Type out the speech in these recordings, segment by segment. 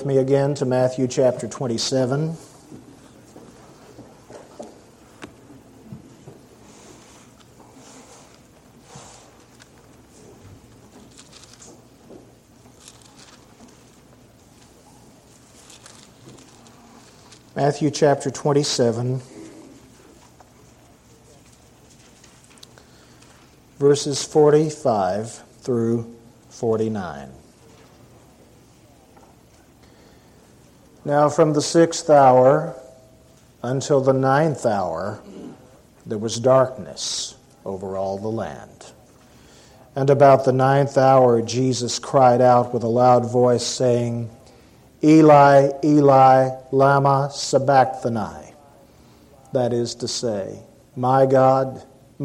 with me again to Matthew chapter 27. Matthew chapter 27, verses 45 through 49. Now from the 6th hour until the 9th hour, there was darkness over all the land. And about the 9th hour, Jesus cried out with a loud voice, saying, Eli, Eli, lama sabachthani. That is to say, my God,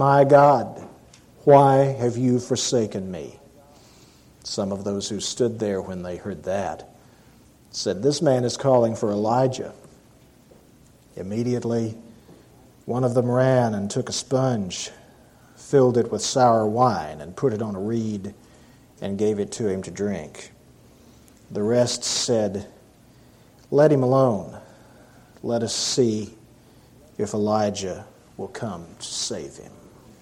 why have you forsaken me? Some of those who stood there when they heard that said, this man is calling for Elijah. Immediately, one of them ran and took a sponge, filled it with sour wine, and put it on a reed, and gave it to him to drink. The rest said, let him alone. Let us see if Elijah will come to save him.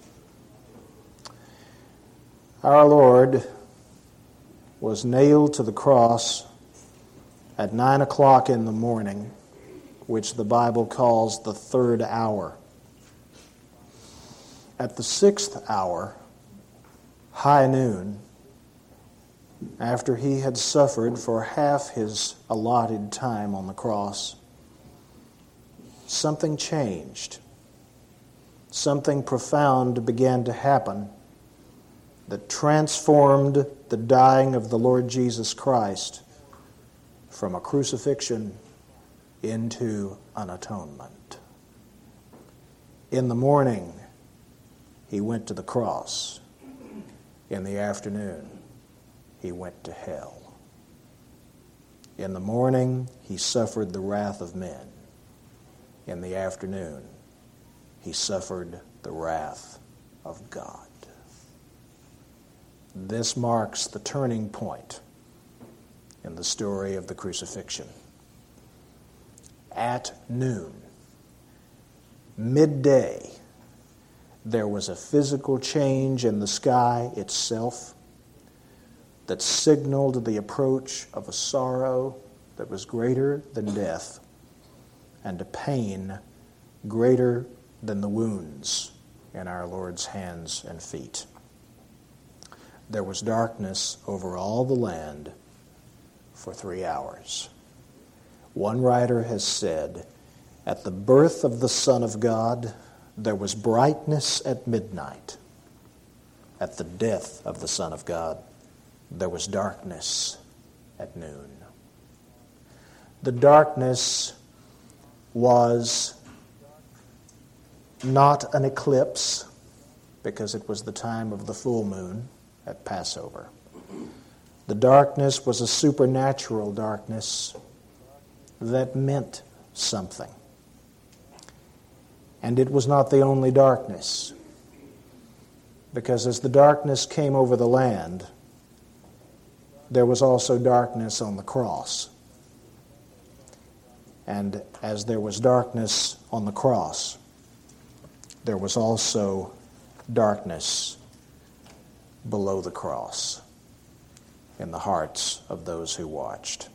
Our Lord was nailed to the cross at 9 o'clock in the morning, which the Bible calls the 3rd hour. At the 6th hour, high noon, after he had suffered for half his allotted time on the cross, something changed. Something profound began to happen that transformed the dying of the Lord Jesus Christ from a crucifixion into an atonement. In the morning, he went to the cross. In the afternoon, he went to hell. In the morning, he suffered the wrath of men. In the afternoon, he suffered the wrath of God. This marks the turning point in the story of the crucifixion. At noon, midday, there was a physical change in the sky itself that signaled the approach of a sorrow that was greater than death and a pain greater than the wounds in our Lord's hands and feet. There was darkness over all the land for 3 hours. One writer has said, at the birth of the Son of God, there was brightness at midnight. At the death of the Son of God, there was darkness at noon. The darkness was not an eclipse, because it was the time of the full moon at Passover. The darkness was a supernatural darkness that meant something. And it was not the only darkness, because as the darkness came over the land, there was also darkness on the cross. And as there was darkness on the cross, there was also darkness below the cross in the hearts of those who watched.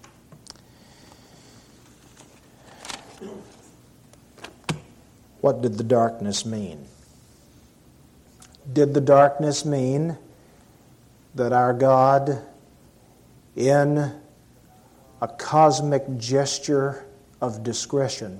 What did the darkness mean? Did the darkness mean that our God, in a cosmic gesture of discretion,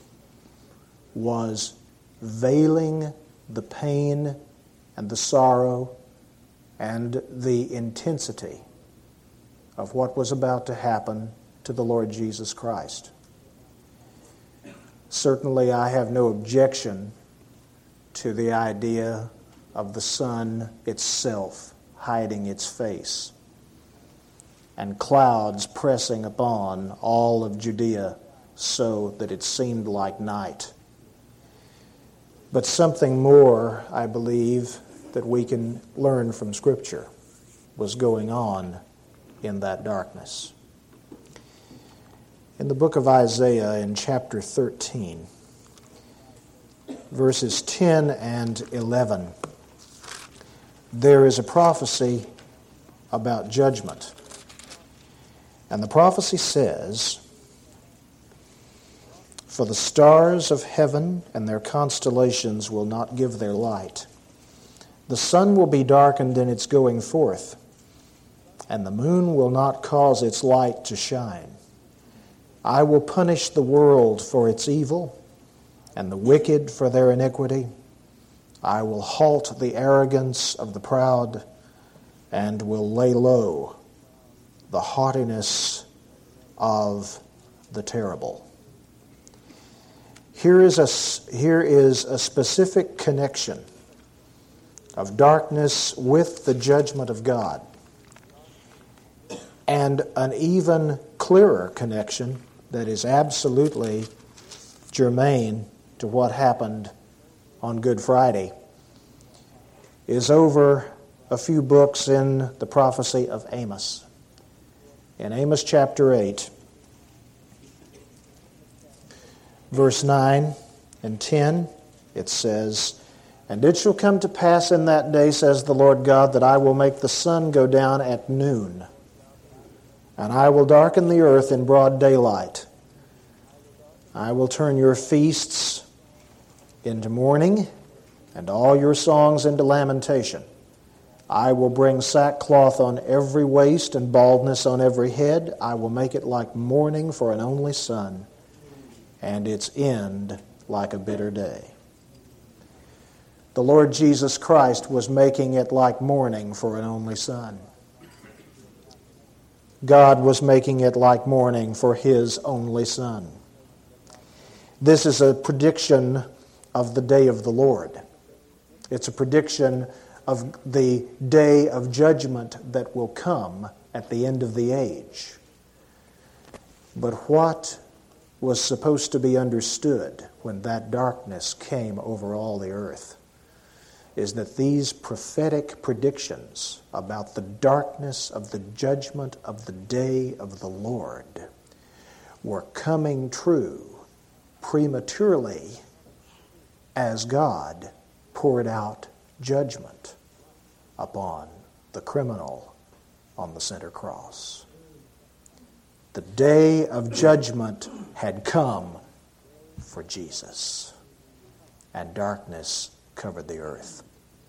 was veiling the pain and the sorrow and the intensity of what was about to happen to the Lord Jesus Christ? Certainly, I have no objection to the idea of the sun itself hiding its face and clouds pressing upon all of Judea so that it seemed like night. But something more, I believe, that we can learn from Scripture was going on in that darkness. In the book of Isaiah, in chapter 13, verses 10 and 11, there is a prophecy about judgment. And the prophecy says, "For the stars of heaven and their constellations will not give their light. The sun will be darkened in its going forth, and the moon will not cause its light to shine. I will punish the world for its evil, and the wicked for their iniquity. I will halt the arrogance of the proud, and will lay low the haughtiness of the terrible." Here is a specific connection of darkness with the judgment of God, and an even clearer connection that is absolutely germane to what happened on Good Friday is over a few books in the prophecy of Amos. In Amos chapter 8, verse 9 and 10, it says, "And it shall come to pass in that day, says the Lord God, that I will make the sun go down at noon, and I will darken the earth in broad daylight. I will turn your feasts into mourning, and all your songs into lamentation. I will bring sackcloth on every waist and baldness on every head. I will make it like mourning for an only son, and its end like a bitter day." The Lord Jesus Christ was making it like mourning for an only son. God was making it like mourning for His only Son. This is a prediction of the day of the Lord. It's a prediction of the day of judgment that will come at the end of the age. But what was supposed to be understood when that darkness came over all the earth is that these prophetic predictions about the darkness of the judgment of the day of the Lord were coming true prematurely as God poured out judgment upon the criminal on the center cross. The day of judgment had come for Jesus, and darkness covered the earth.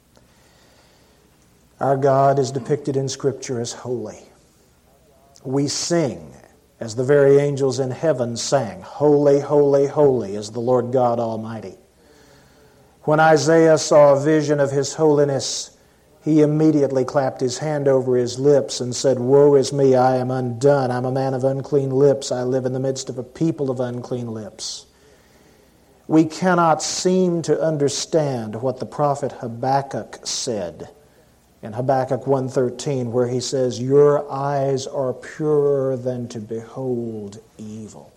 Our God is depicted in Scripture as holy. We sing, as the very angels in heaven sang, "Holy, holy, holy is the Lord God Almighty." When Isaiah saw a vision of His holiness, he immediately clapped his hand over his lips and said, "Woe is me, I am undone. I'm a man of unclean lips. I live in the midst of a people of unclean lips." We cannot seem to understand what the prophet Habakkuk said in Habakkuk 1:13, where he says, "Your eyes are purer than to behold evil."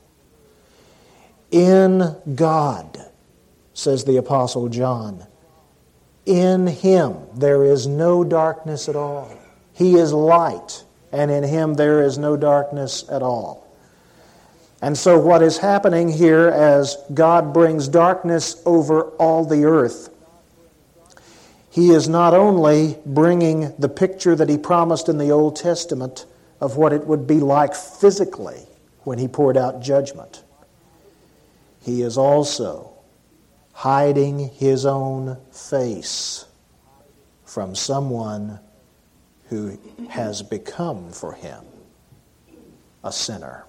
In God, says the Apostle John, in Him there is no darkness at all. He is light, and in Him there is no darkness at all. And so what is happening here as God brings darkness over all the earth, He is not only bringing the picture that He promised in the Old Testament of what it would be like physically when He poured out judgment. He is also hiding His own face from someone who has become for Him a sinner.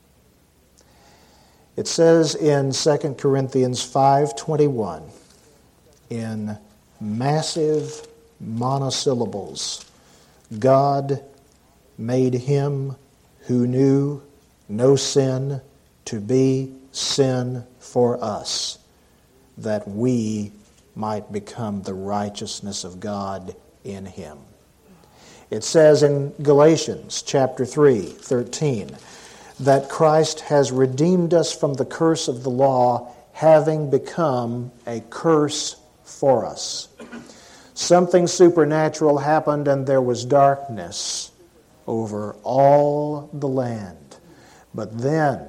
It says in 2 Corinthians 5:21, in massive monosyllables, "God made Him who knew no sin to be sin for us, that we might become the righteousness of God in Him." It says in Galatians chapter 3:13 that Christ has redeemed us from the curse of the law, having become a curse for us. Something supernatural happened, and there was darkness over all the land. But then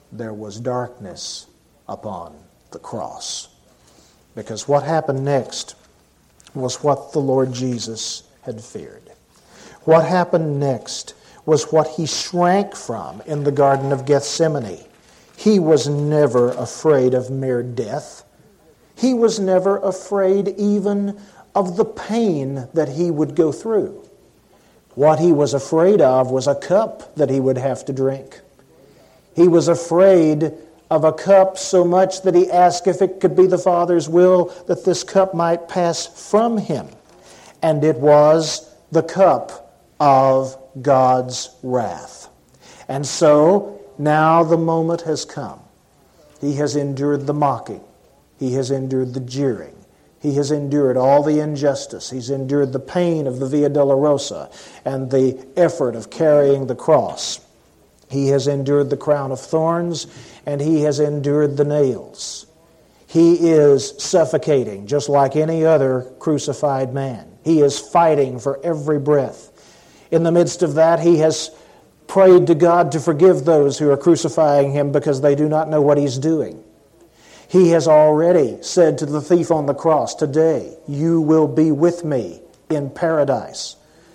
there was darkness upon the cross. Because what happened next was what the Lord Jesus had feared. What happened next was what he shrank from in the Garden of Gethsemane. He was never afraid of mere death. He was never afraid even of the pain that he would go through. What he was afraid of was a cup that he would have to drink. He was afraid of a cup so much that he asked if it could be the Father's will that this cup might pass from him. And it was the cup of God's wrath. And so, now the moment has come. He has endured the mocking. He has endured the jeering. He has endured all the injustice. He's endured the pain of the Via Dolorosa and the effort of carrying the cross. He has endured the crown of thorns, and he has endured the nails. He is suffocating just like any other crucified man. He is fighting for every breath. In the midst of that, he has prayed to God to forgive those who are crucifying him because they do not know what he's doing. He has already said to the thief on the cross, "Today you will be with me in paradise."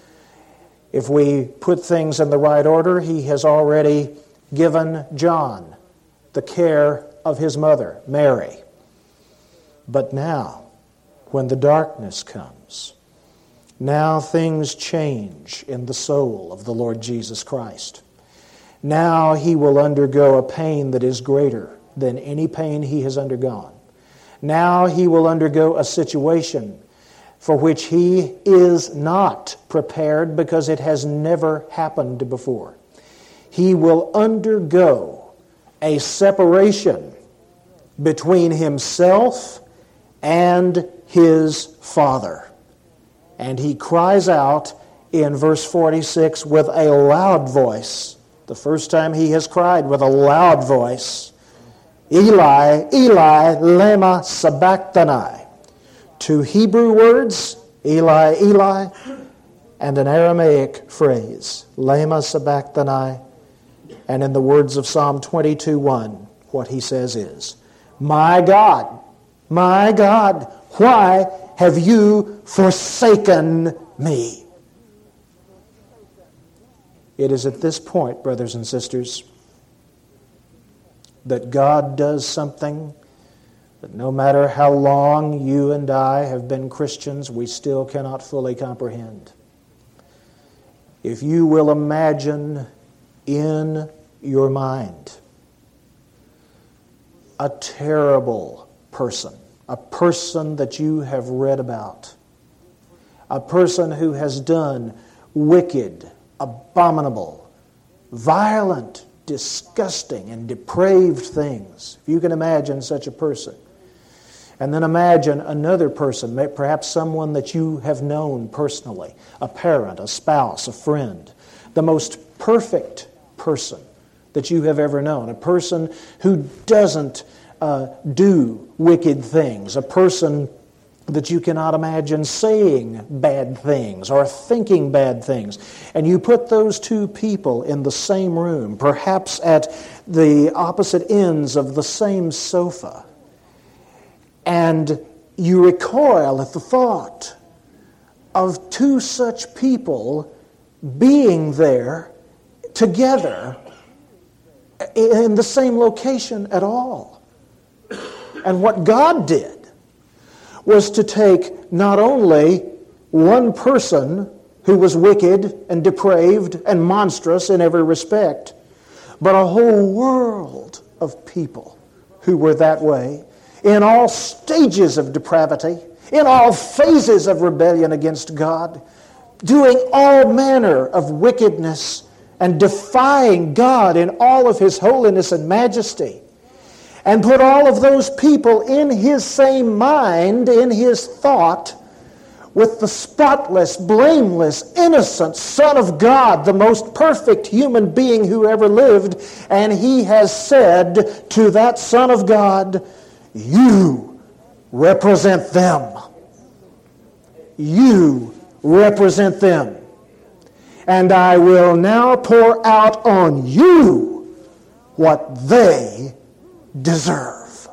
If we put things in the right order, he has already given John the care of his mother, Mary. But now, when the darkness comes, now things change in the soul of the Lord Jesus Christ. Now he will undergo a pain that is greater than any pain he has undergone. Now he will undergo a situation for which he is not prepared because it has never happened before. He will undergo a separation between himself and his Father. And he cries out in verse 46 with a loud voice. The first time he has cried with a loud voice, "Eli, Eli, lema sabachthani." Two Hebrew words, Eli, Eli, and an Aramaic phrase, lema sabachthani. And in the words of Psalm 22:1, what he says is, my God, why have you forsaken me?" It is at this point, brothers and sisters, that God does something that no matter how long you and I have been Christians, we still cannot fully comprehend. If you will imagine in your mind a terrible person, a person that you have read about, a person who has done wicked, abominable, violent, disgusting, and depraved things. If you can imagine such a person. And then imagine another person, perhaps someone that you have known personally, a parent, a spouse, a friend, the most perfect person that you have ever known, a person who doesn't do wicked things, a person that you cannot imagine saying bad things or thinking bad things. And you put those two people in the same room, perhaps at the opposite ends of the same sofa, and you recoil at the thought of two such people being there together in the same location at all. And what God did was to take not only one person who was wicked and depraved and monstrous in every respect, but a whole world of people who were that way, in all stages of depravity, in all phases of rebellion against God, doing all manner of wickedness and defying God in all of His holiness and majesty, and put all of those people in His same mind, in His thought, with the spotless, blameless, innocent Son of God, the most perfect human being who ever lived. And He has said to that Son of God, "You represent them. You represent them. And I will now pour out on you what they deserve.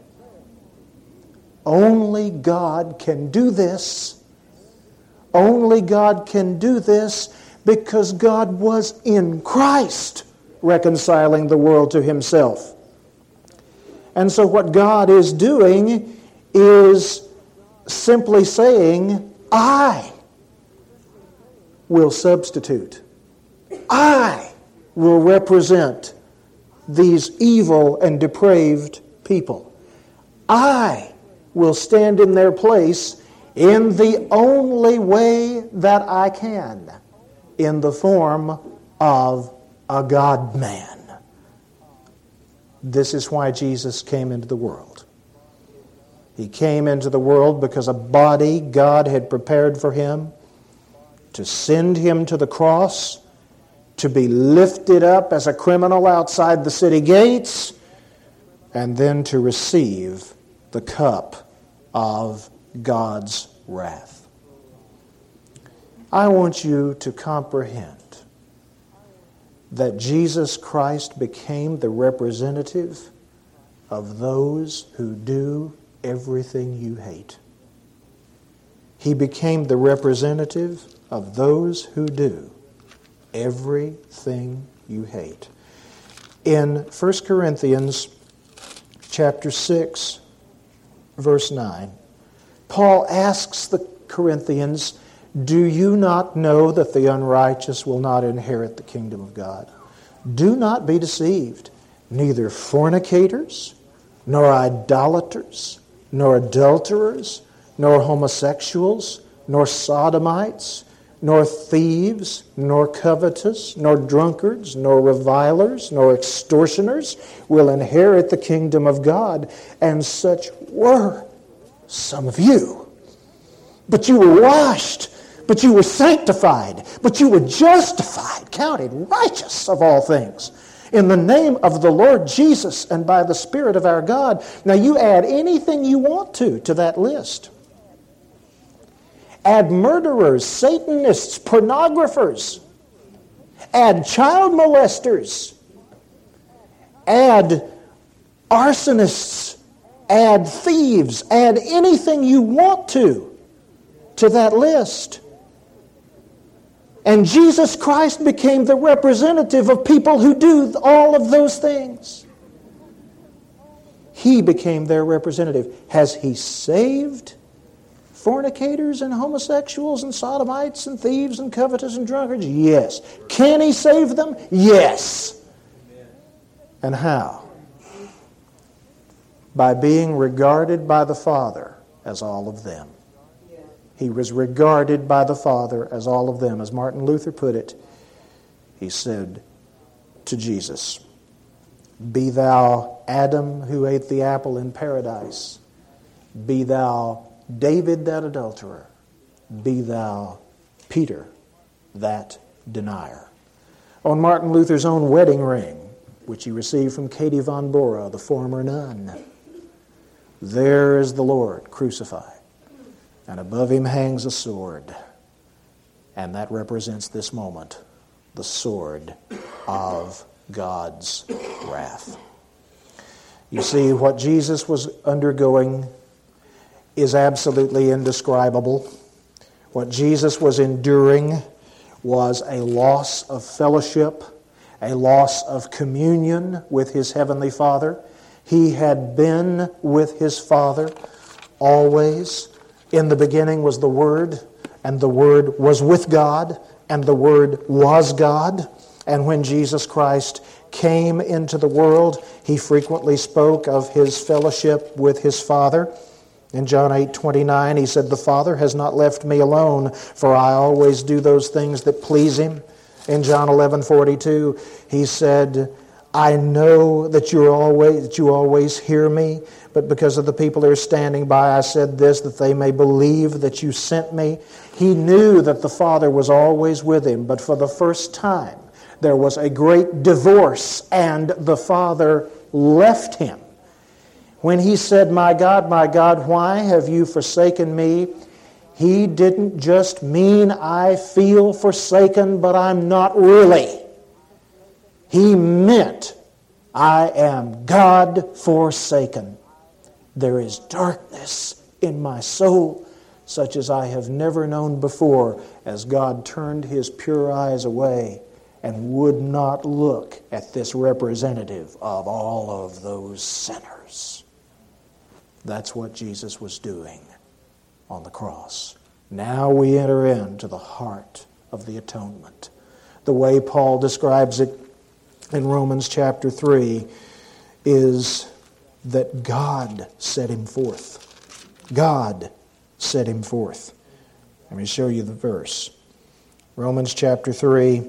Only God can do this. Only God can do this because God was in Christ reconciling the world to Himself. And so what God is doing is simply saying, I will substitute. I will represent these evil and depraved people. I will stand in their place in the only way that I can, in the form of a God-man. This is why Jesus came into the world. He came into the world because a body God had prepared for Him to send Him to the cross, to be lifted up as a criminal outside the city gates, and then to receive the cup of God's wrath. I want you to comprehend that Jesus Christ became the representative of those who do everything you hate. He became the representative of those who do everything you hate. In 1 Corinthians chapter 6, verse 9, Paul asks the Corinthians, do you not know that the unrighteous will not inherit the kingdom of God? Do not be deceived. Neither fornicators, nor idolaters, nor adulterers, nor homosexuals, nor sodomites, nor thieves, nor covetous, nor drunkards, nor revilers, nor extortioners will inherit the kingdom of God. And such were some of you. But you were washed, but you were sanctified, but you were justified, counted righteous of all things, in the name of the Lord Jesus and by the Spirit of our God. Now you add anything you want to that list. Add murderers, Satanists, pornographers. Add child molesters. Add arsonists. Add thieves. Add anything you want to that list. And Jesus Christ became the representative of people who do all of those things. He became their representative. Has He saved fornicators and homosexuals and sodomites and thieves and covetous and drunkards? Yes. Can He save them? Yes. And how? By being regarded by the Father as all of them. He was regarded by the Father as all of them. As Martin Luther put it, he said to Jesus, be thou Adam who ate the apple in paradise. Be thou David that adulterer. Be thou Peter that denier. On Martin Luther's own wedding ring, which he received from Katie von Bora, the former nun, there is the Lord crucified. And above Him hangs a sword. And that represents this moment, the sword of God's wrath. You see, what Jesus was undergoing is absolutely indescribable. What Jesus was enduring was a loss of fellowship, a loss of communion with His Heavenly Father. He had been with His Father always. In the beginning was the Word, and the Word was with God, and the Word was God. And when Jesus Christ came into the world, He frequently spoke of His fellowship with His Father. In John 8:29, He said, the Father has not left me alone, for I always do those things that please Him. In John 11:42, He said, I know that you always hear me, but because of the people that are standing by, I said this, that they may believe that you sent me. He knew that the Father was always with Him, but for the first time, there was a great divorce, and the Father left Him. When He said, my God, why have you forsaken me? He didn't just mean I feel forsaken, but I'm not really. He meant I am God forsaken. There is darkness in my soul, such as I have never known before, as God turned his pure eyes away and would not look at this representative of all of those sinners. That's what Jesus was doing on the cross. Now we enter into the heart of the atonement. The way Paul describes it in Romans chapter 3 is that God set him forth. God set him forth. Let me show you the verse. Romans chapter 3,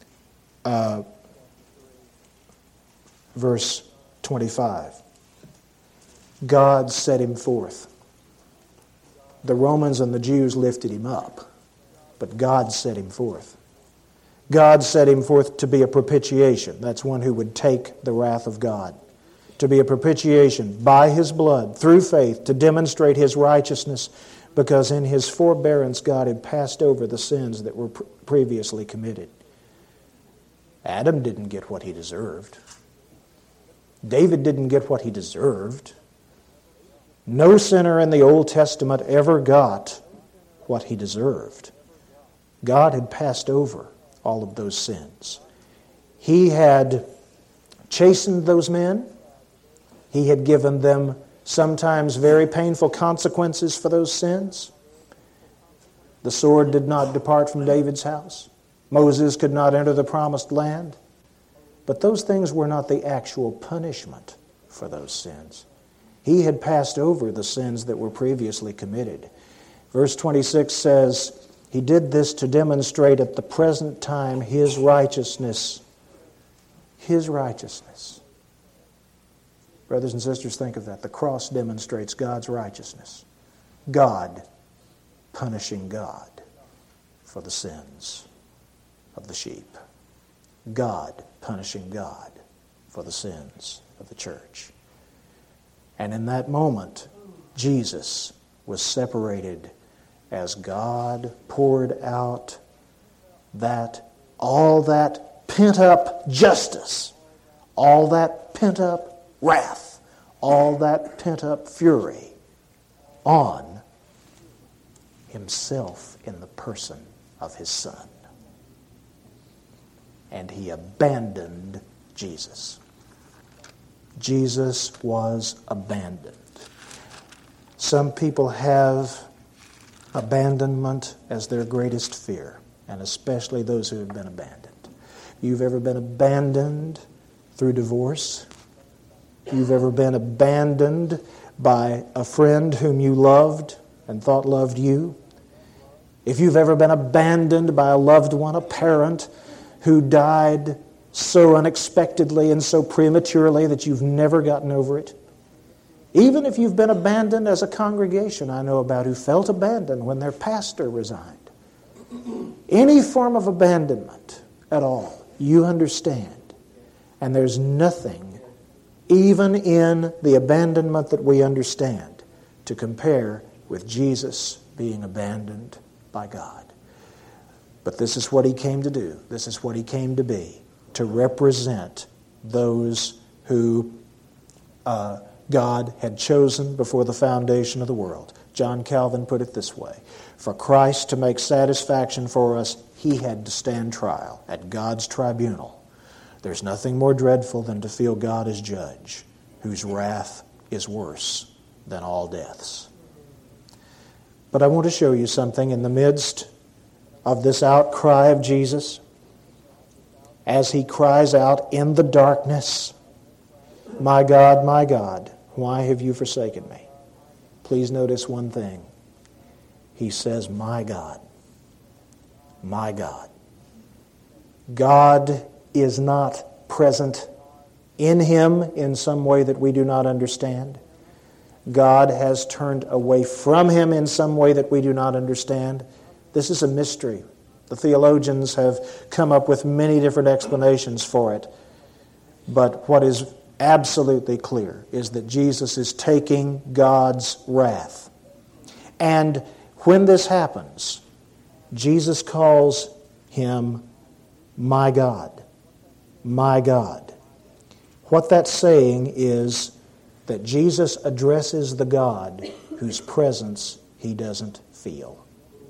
verse 25. God set him forth. The Romans and the Jews lifted him up, but God set him forth. God set him forth to be a propitiation. That's one who would take the wrath of God. To be a propitiation by his blood, through faith, to demonstrate his righteousness, because in his forbearance God had passed over the sins that were previously committed. Adam didn't get what he deserved. David didn't get what he deserved. No sinner in the Old Testament ever got what he deserved. God had passed over all of those sins. He had chastened those men. He had given them sometimes very painful consequences for those sins. The sword did not depart from David's house. Moses could not enter the promised land. But those things were not the actual punishment for those sins. He had passed over the sins that were previously committed. Verse 26 says, he did this to demonstrate at the present time his righteousness. His righteousness. Brothers and sisters, think of that. The cross demonstrates God's righteousness. God punishing God for the sins of the sheep. God punishing God for the sins of the church. And in that moment, Jesus was separated as God poured out all that pent-up justice, all that pent-up wrath, all that pent-up fury on himself in the person of his Son. And he abandoned Jesus. Jesus was abandoned. Some people have abandonment as their greatest fear, and especially those who have been abandoned. You've ever been abandoned through divorce? You've ever been abandoned by a friend whom you loved and thought loved you? If you've ever been abandoned by a loved one, a parent who died so unexpectedly and so prematurely that you've never gotten over it. Even if you've been abandoned as a congregation, I know about who felt abandoned when their pastor resigned. Any form of abandonment at all, you understand. And there's nothing, even in the abandonment that we understand, to compare with Jesus being abandoned by God. But this is what he came to do. This is what he came to be, to represent those who God had chosen before the foundation of the world. John Calvin put it this way: for Christ to make satisfaction for us, he had to stand trial at God's tribunal. There's nothing more dreadful than to feel God as judge, whose wrath is worse than all deaths. But I want to show you something in the midst of this outcry of Jesus, as he cries out in the darkness, my God, why have you forsaken me? Please notice one thing. He says, my God, my God. God is not present in him in some way that we do not understand. God has turned away from him in some way that we do not understand. This is a mystery. The theologians have come up with many different explanations for it. But what is absolutely clear is that Jesus is taking God's wrath. And when this happens, Jesus calls him my God, my God. What that's saying is that Jesus addresses the God whose presence he doesn't feel.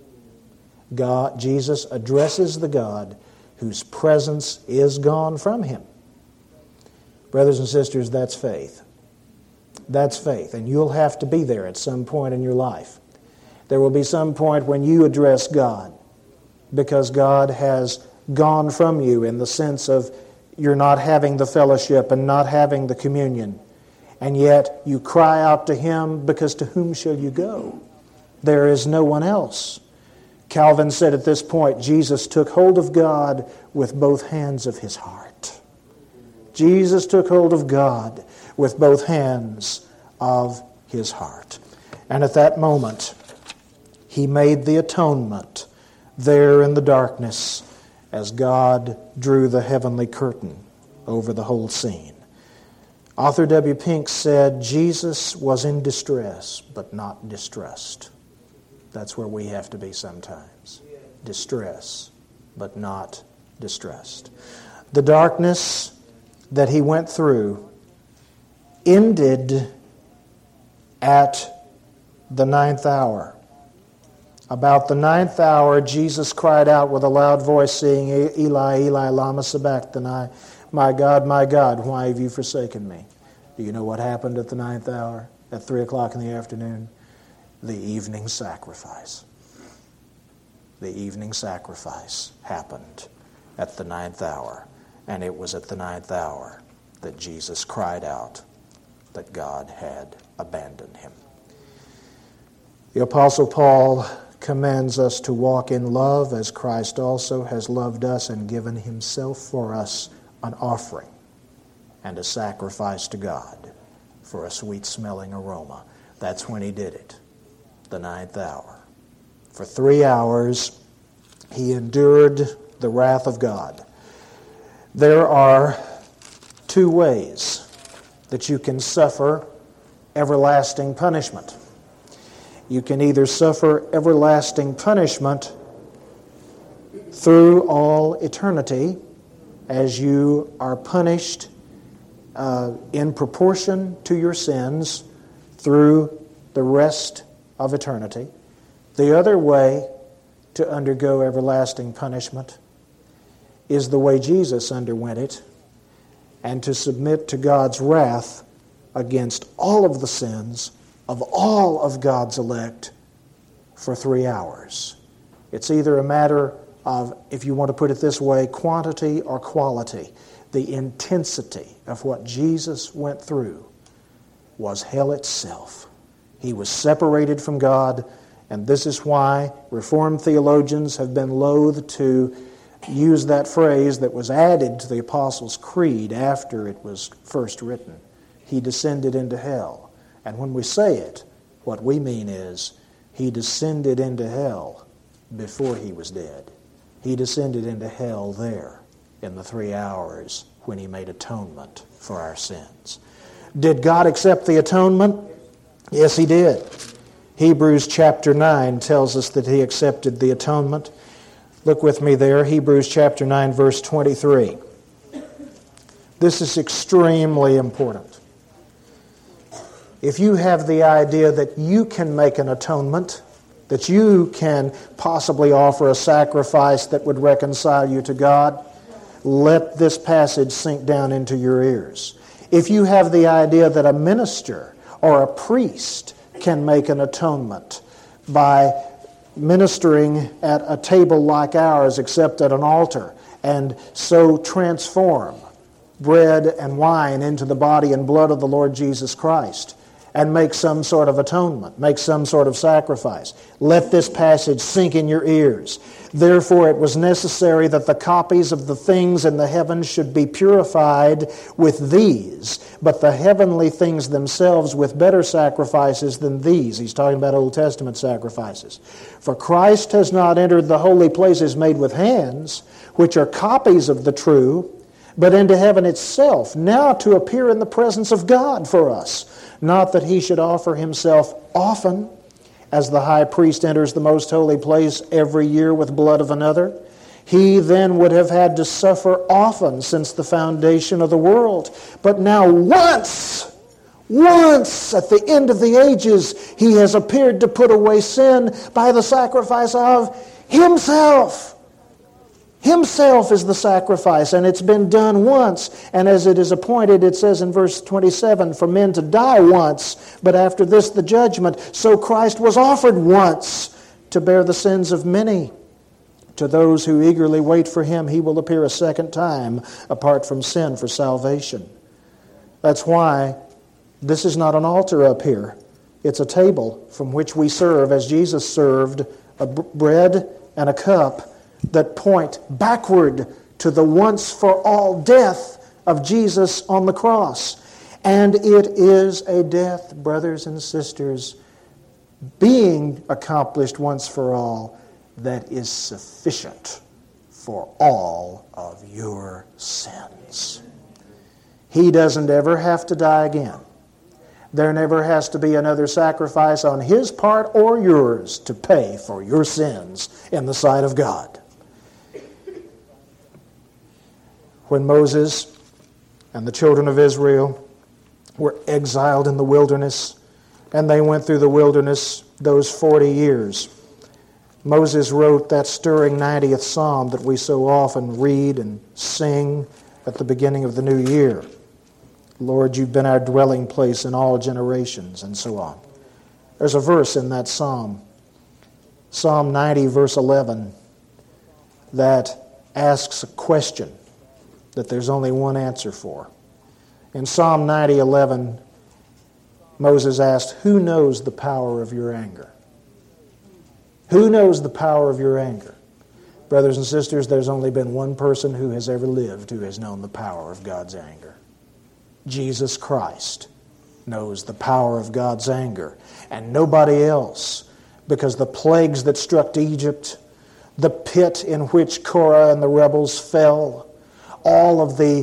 Jesus addresses the God whose presence is gone from him. Brothers and sisters, that's faith. That's faith, and you'll have to be there at some point in your life. There will be some point when you address God because God has gone from you in the sense of you're not having the fellowship and not having the communion. And yet you cry out to him because to whom shall you go? There is no one else. Calvin said at this point, Jesus took hold of God with both hands of his heart. Jesus took hold of God with both hands of his heart. And at that moment, he made the atonement there in the darkness as God drew the heavenly curtain over the whole scene. Author W. Pink said, Jesus was in distress, but not distressed. That's where we have to be sometimes. Distress, but not distressed. The darkness that he went through ended at the 9th hour. About the 9th hour, Jesus cried out with a loud voice, saying, Eli, Eli, lama sabachthani, my God, why have you forsaken me? Do you know what happened at the 9th hour, at 3 o'clock in the afternoon? The evening sacrifice. The evening sacrifice happened at the 9th hour, and it was at the 9th hour that Jesus cried out that God had abandoned him. The Apostle Paul commands us to walk in love as Christ also has loved us and given himself for us an offering and a sacrifice to God for a sweet-smelling aroma. That's when he did it, the 9th hour. For 3 hours, he endured the wrath of God. There are 2 ways that you can suffer everlasting punishment. You can either suffer everlasting punishment through all eternity as you are punished in proportion to your sins through the rest of eternity. The other way to undergo everlasting punishment is the way Jesus underwent it, and to submit to God's wrath against all of the sins of all of God's elect for 3 hours. It's either a matter of, if you want to put it this way, quantity or quality. The intensity of what Jesus went through was hell itself. He was separated from God, and this is why Reformed theologians have been loath to use that phrase that was added to the Apostles' Creed after it was first written. He descended into hell. And when we say it, what we mean is he descended into hell before he was dead. He descended into hell there in the 3 hours when he made atonement for our sins. Did God accept the atonement? Yes, he did. Hebrews chapter 9 tells us that he accepted the atonement. Look with me there, Hebrews chapter 9, verse 23. This is extremely important. If you have the idea that you can make an atonement, that you can possibly offer a sacrifice that would reconcile you to God, let this passage sink down into your ears. If you have the idea that a minister or a priest can make an atonement by ministering at a table like ours, except at an altar, and so transform bread and wine into the body and blood of the Lord Jesus Christ, and make some sort of atonement, make some sort of sacrifice. Let this passage sink in your ears. Therefore it was necessary that the copies of the things in the heavens should be purified with these, but the heavenly things themselves with better sacrifices than these. He's talking about Old Testament sacrifices. For Christ has not entered the holy places made with hands, which are copies of the true, but into heaven itself, now to appear in the presence of God for us. Not that he should offer himself often, as the high priest enters the most holy place every year with blood of another. He then would have had to suffer often since the foundation of the world. But now once at the end of the ages, he has appeared to put away sin by the sacrifice of himself. Himself is the sacrifice, and it's been done once. And as it is appointed, it says in verse 27, for men to die once, but after this the judgment. So Christ was offered once to bear the sins of many. To those who eagerly wait for him, he will appear a second time, apart from sin, for salvation. That's why this is not an altar up here. It's a table from which we serve, as Jesus served, a bread and a cup that point backward to the once-for-all death of Jesus on the cross. And it is a death, brothers and sisters, being accomplished once for all, that is sufficient for all of your sins. He doesn't ever have to die again. There never has to be another sacrifice on his part or yours to pay for your sins in the sight of God. When Moses and the children of Israel were exiled in the wilderness, and they went through the wilderness those 40 years, Moses wrote that stirring 90th Psalm that we so often read and sing at the beginning of the new year. Lord, you've been our dwelling place in all generations, and so on. There's a verse in that psalm, Psalm 90, verse 11, that asks a question that there's only one answer for. In Psalm 90:11, Moses asked, who knows the power of your anger? Who knows the power of your anger? Brothers and sisters, there's only been one person who has ever lived who has known the power of God's anger. Jesus Christ knows the power of God's anger, and nobody else, because the plagues that struck Egypt, the pit in which Korah and the rebels fell, all of the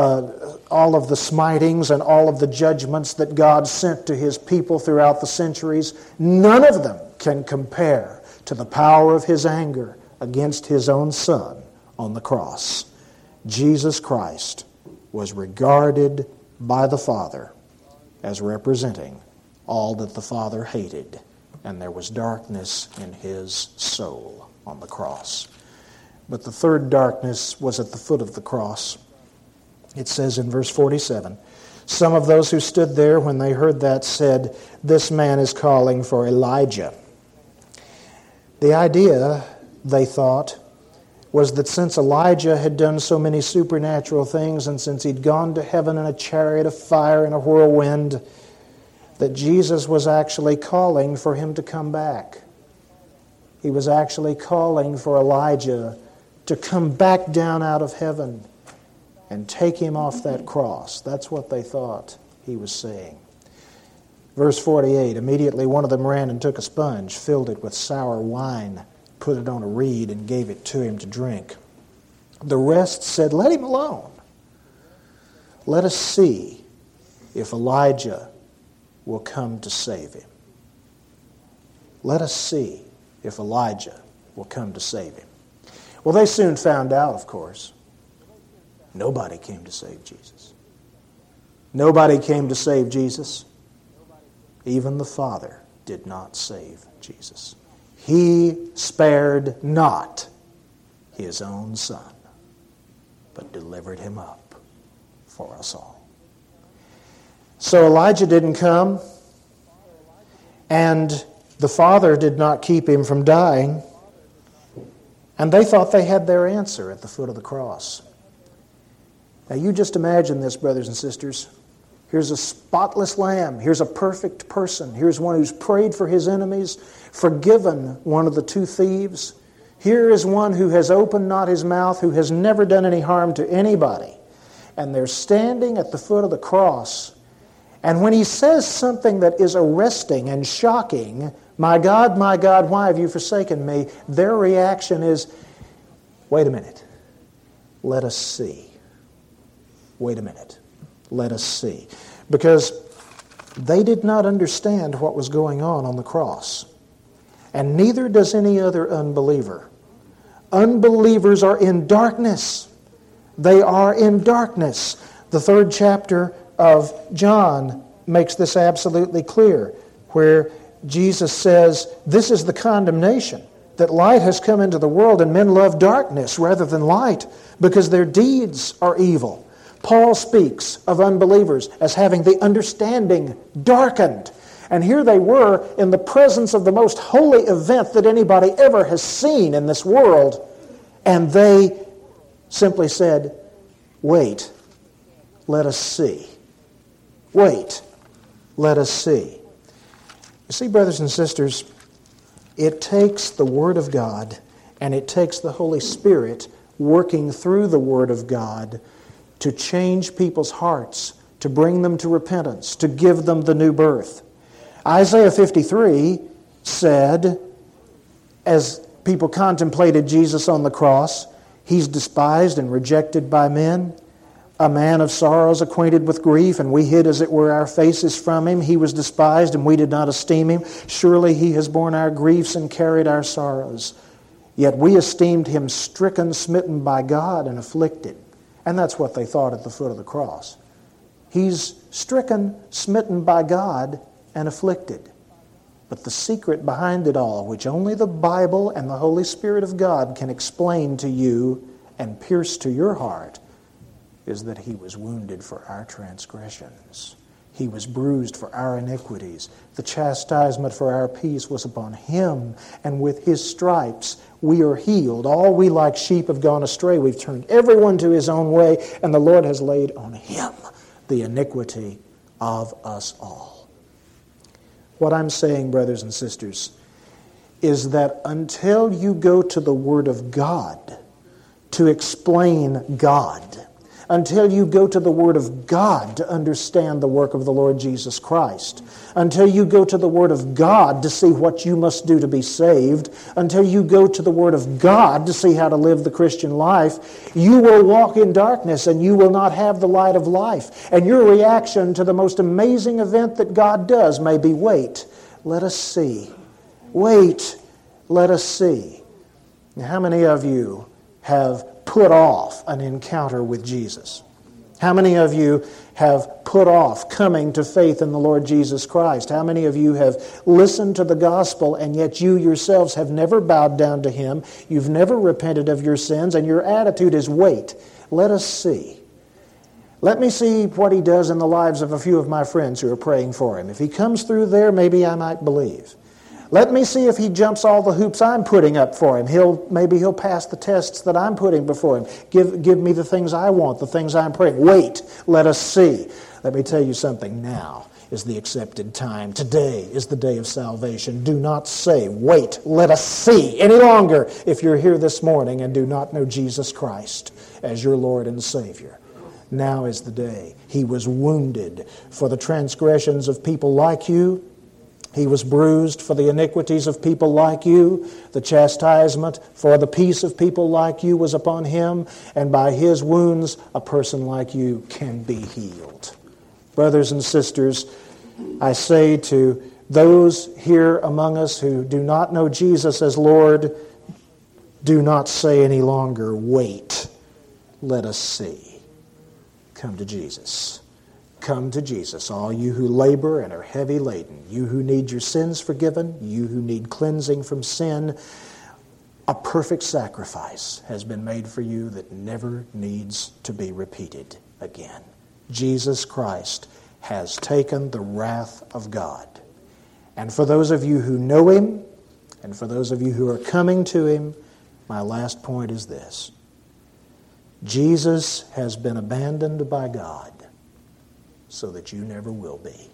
smitings and all of the judgments that God sent to his people throughout the centuries, none of them can compare to the power of his anger against his own Son on the cross. Jesus Christ was regarded by the Father as representing all that the Father hated, and there was darkness in his soul on the cross. But the third darkness was at the foot of the cross. It says in verse 47, some of those who stood there when they heard that said, this man is calling for Elijah. The idea, they thought, was that since Elijah had done so many supernatural things, and since he'd gone to heaven in a chariot of fire and a whirlwind, that Jesus was actually calling for him to come back. He was actually calling for Elijah to come back down out of heaven and take him off that cross. That's what they thought he was saying. Verse 48, immediately one of them ran and took a sponge, filled it with sour wine, put it on a reed, and gave it to him to drink. The rest said, let him alone. Let us see if Elijah will come to save him. Let us see if Elijah will come to save him. Well, they soon found out, of course. Nobody came to save Jesus. Nobody came to save Jesus. Even the Father did not save Jesus. He spared not his own Son, but delivered him up for us all. So Elijah didn't come, and the Father did not keep him from dying, and they thought they had their answer at the foot of the cross. Now you just imagine this, brothers and sisters. Here's a spotless lamb. Here's a perfect person. Here's one who's prayed for his enemies, forgiven one of the two thieves. Here is one who has opened not his mouth, who has never done any harm to anybody. And they're standing at the foot of the cross. And when he says something that is arresting and shocking, my God, why have you forsaken me? Their reaction is, wait a minute, let us see. Wait a minute, let us see. Because they did not understand what was going on the cross. And neither does any other unbeliever. Unbelievers are in darkness. They are in darkness. The 3rd chapter of John makes this absolutely clear, where Jesus says, this is the condemnation, that light has come into the world and men love darkness rather than light because their deeds are evil. Paul speaks of unbelievers as having the understanding darkened. And here they were in the presence of the most holy event that anybody ever has seen in this world. And they simply said, wait, let us see. Wait, let us see. You see, brothers and sisters, it takes the Word of God and it takes the Holy Spirit working through the Word of God to change people's hearts, to bring them to repentance, to give them the new birth. Isaiah 53 said, as people contemplated Jesus on the cross, He's despised and rejected by men, a man of sorrows, acquainted with grief, and we hid as it were our faces from Him. He was despised and we did not esteem Him. Surely He has borne our griefs and carried our sorrows. Yet we esteemed Him stricken, smitten by God, and afflicted. And that's what they thought at the foot of the cross. He's stricken, smitten by God, and afflicted. But the secret behind it all, which only the Bible and the Holy Spirit of God can explain to you and pierce to your heart, is that He was wounded for our transgressions. He was bruised for our iniquities. The chastisement for our peace was upon Him, and with His stripes we are healed. All we like sheep have gone astray. We've turned everyone to his own way, and the Lord has laid on Him the iniquity of us all. What I'm saying, brothers and sisters, is that until you go to the Word of God to explain God, until you go to the Word of God to understand the work of the Lord Jesus Christ, until you go to the Word of God to see what you must do to be saved, until you go to the Word of God to see how to live the Christian life, you will walk in darkness and you will not have the light of life. And your reaction to the most amazing event that God does may be, wait, let us see. Wait, let us see. Now, how many of you have put off an encounter with Jesus? How many of you have put off coming to faith in the Lord Jesus Christ? How many of you have listened to the gospel and yet you yourselves have never bowed down to Him? You've never repented of your sins, and your attitude is, wait, let us see. Let me see what He does in the lives of a few of my friends who are praying for Him. If He comes through there, maybe I might believe. Let me see if He jumps all the hoops I'm putting up for Him. Maybe He'll pass the tests that I'm putting before Him. Give me the things I want, the things I'm praying. Wait, let us see. Let me tell you something. Now is the accepted time. Today is the day of salvation. Do not say, wait, let us see any longer if you're here this morning and do not know Jesus Christ as your Lord and Savior. Now is the day. He was wounded for the transgressions of people like you. He was bruised for the iniquities of people like you. The chastisement for the peace of people like you was upon Him, and by His wounds a person like you can be healed. Brothers and sisters, I say to those here among us who do not know Jesus as Lord, do not say any longer, wait, let us see. Come to Jesus. Come to Jesus, all you who labor and are heavy laden, you who need your sins forgiven, you who need cleansing from sin. A perfect sacrifice has been made for you that never needs to be repeated again. Jesus Christ has taken the wrath of God. And for those of you who know Him, and for those of you who are coming to Him, my last point is this. Jesus has been abandoned by God so that you never will be.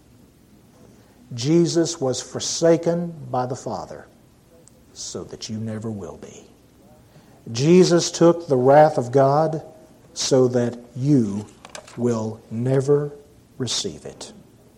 Jesus was forsaken by the Father so that you never will be. Jesus took the wrath of God so that you will never receive it.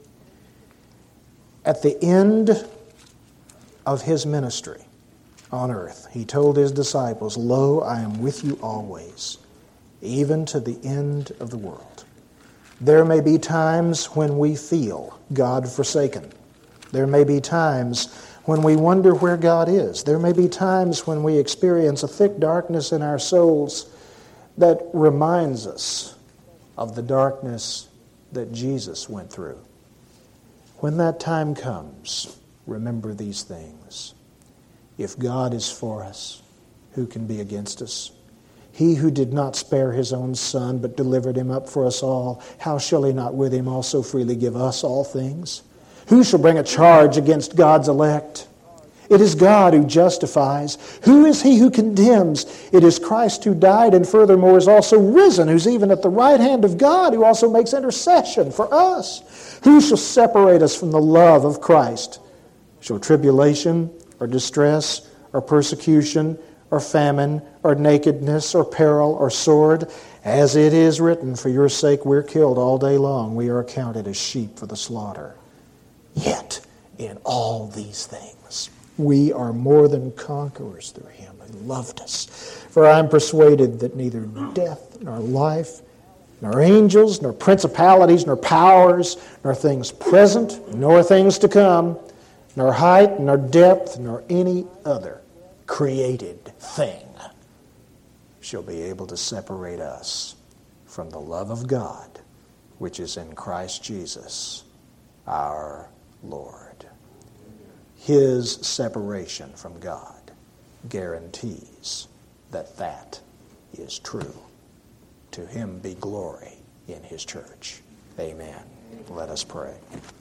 At the end of His ministry on earth, He told His disciples, "Lo, I am with you always, even to the end of the world." There may be times when we feel God forsaken. There may be times when we wonder where God is. There may be times when we experience a thick darkness in our souls that reminds us of the darkness that Jesus went through. When that time comes, remember these things. If God is for us, who can be against us? He who did not spare his own Son, but delivered him up for us all, how shall he not with him also freely give us all things? Who shall bring a charge against God's elect? It is God who justifies. Who is he who condemns? It is Christ who died and furthermore is also risen, who's even at the right hand of God, who also makes intercession for us. Who shall separate us from the love of Christ? Shall tribulation or distress or persecution or famine or nakedness or peril or sword? As it is written, for your sake we're killed all day long. We are accounted as sheep for the slaughter. Yet in all these things we are more than conquerors through him who loved us. For I am persuaded that neither death nor life, nor angels, nor principalities, nor powers, nor things present, nor things to come, nor height, nor depth, nor any other created thing shall be able to separate us from the love of God, which is in Christ Jesus, our Lord. His separation from God guarantees that that is true. To him be glory in his church. Amen. Let us pray.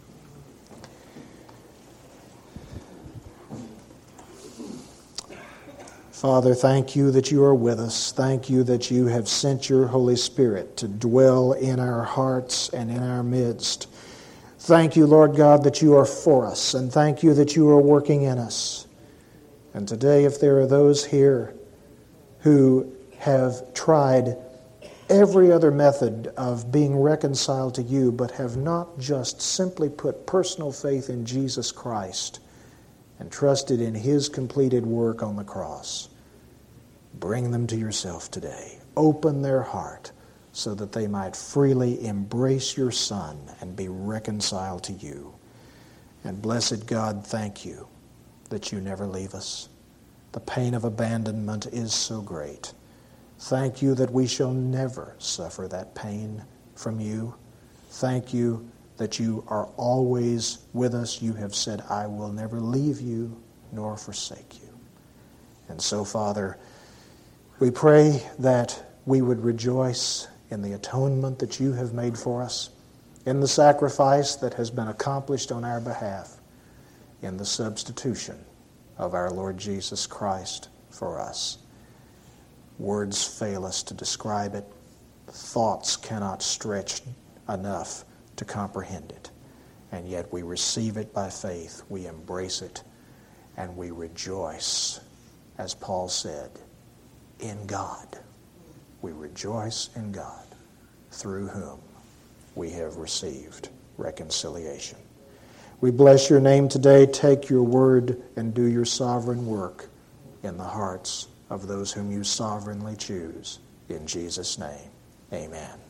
Father, thank you that you are with us. Thank you that you have sent your Holy Spirit to dwell in our hearts and in our midst. Thank you, Lord God, that you are for us, and thank you that you are working in us. And today, if there are those here who have tried every other method of being reconciled to you, but have not just simply put personal faith in Jesus Christ and trusted in his completed work on the cross, bring them to yourself today. Open their heart so that they might freely embrace your Son and be reconciled to you. And blessed God, thank you that you never leave us. The pain of abandonment is so great. Thank you that we shall never suffer that pain from you. Thank you that you are always with us. You have said, I will never leave you nor forsake you. And so, Father, we pray that we would rejoice in the atonement that you have made for us, in the sacrifice that has been accomplished on our behalf, in the substitution of our Lord Jesus Christ for us. Words fail us to describe it. Thoughts cannot stretch enough to comprehend it. And yet we receive it by faith. We embrace it. And we rejoice, as Paul said, in God. We rejoice in God, through whom we have received reconciliation. We bless your name today. Take your word and do your sovereign work in the hearts of those whom you sovereignly choose. In Jesus' name, amen.